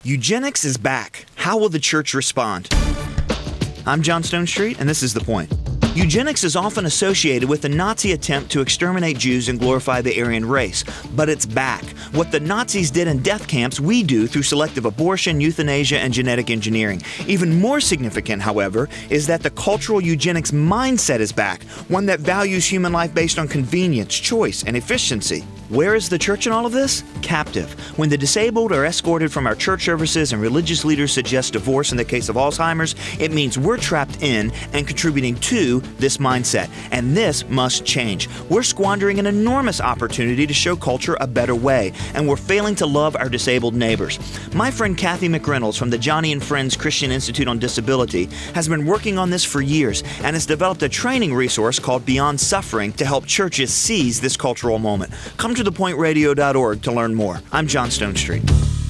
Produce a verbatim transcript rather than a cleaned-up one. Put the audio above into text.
Eugenics is back. How will the church respond? I'm John Stonestreet, and this is The Point. Eugenics is often associated with the Nazi attempt to exterminate Jews and glorify the Aryan race, but it's back. What the Nazis did in death camps, we do through selective abortion, euthanasia, and genetic engineering. Even more significant, however, is that the cultural eugenics mindset is back, one that values human life based on convenience, choice, and efficiency. Where is the church in all of this? Captive. When the disabled are escorted from our church services and religious leaders suggest divorce in the case of Alzheimer's, it means we're trapped in and contributing to this mindset. And this must change. We're squandering an enormous opportunity to show culture a better way, and we're failing to love our disabled neighbors. My friend Kathy McReynolds from the Johnny and Friends Christian Institute on Disability has been working on this for years and has developed a training resource called Beyond Suffering to help churches seize this cultural moment. Come to the point radio dot org to learn more. I'm John Stonestreet.